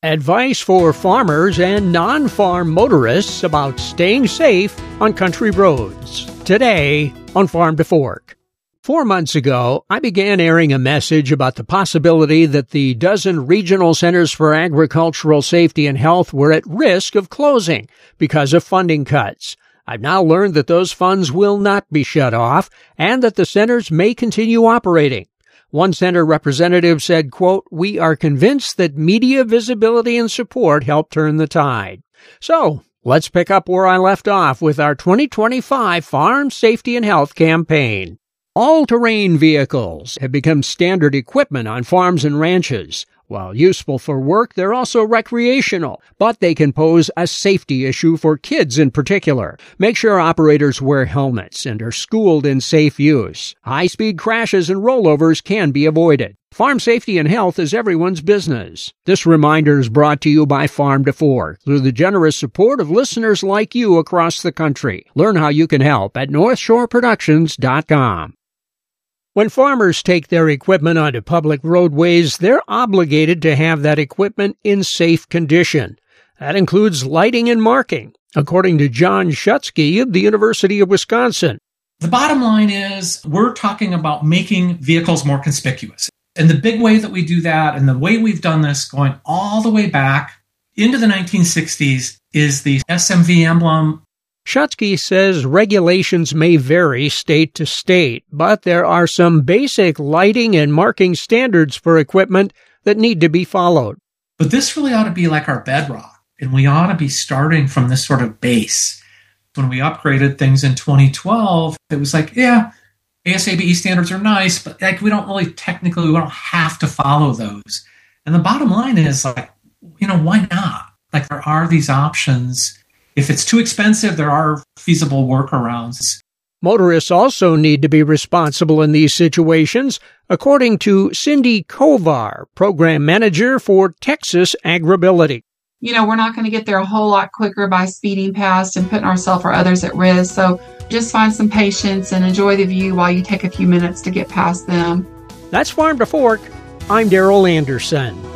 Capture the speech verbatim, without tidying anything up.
Advice for farmers and non-farm motorists about staying safe on country roads. Today on Farm to Fork. Four months ago, I began airing a message about the possibility that the dozen regional centers for agricultural safety and health were at risk of closing because of funding cuts. I've now learned that those funds will not be shut off and that the centers may continue operating. One center representative said, quote, "We are convinced that media visibility and support help turn the tide." So, let's pick up where I left off with our twenty twenty-five Farm Safety and Health campaign. All-terrain vehicles have become standard equipment on farms and ranches. While useful for work, they're also recreational, but they can pose a safety issue for kids in particular. Make sure operators wear helmets and are schooled in safe use. High-speed crashes and rollovers can be avoided. Farm safety and health is everyone's business. This reminder is brought to you by Farm to Fork through the generous support of listeners like you across the country. Learn how you can help at north shore productions dot com. When farmers take their equipment onto public roadways, they're obligated to have that equipment in safe condition. That includes lighting and marking, according to John Schutzke of the University of Wisconsin. The bottom line is we're talking about making vehicles more conspicuous. And the big way that we do that, and the way we've done this going all the way back into the nineteen sixties, is the S M V emblem. Schutzke says regulations may vary state to state, but there are some basic lighting and marking standards for equipment that need to be followed. But this really ought to be like our bedrock, and we ought to be starting from this sort of base. When we upgraded things in twenty twelve, it was like, yeah, A S A B E standards are nice, but like we don't really technically, we don't have to follow those. And the bottom line is like, you know, why not? Like there are these options. If it's too expensive, there are feasible workarounds. Motorists also need to be responsible in these situations, according to Cindy Kovar, Program Manager for Texas Agribility. You know, we're not going to get there a whole lot quicker by speeding past and putting ourselves or others at risk. So just find some patience and enjoy the view while you take a few minutes to get past them. That's Farm to Fork. I'm Darrell Anderson.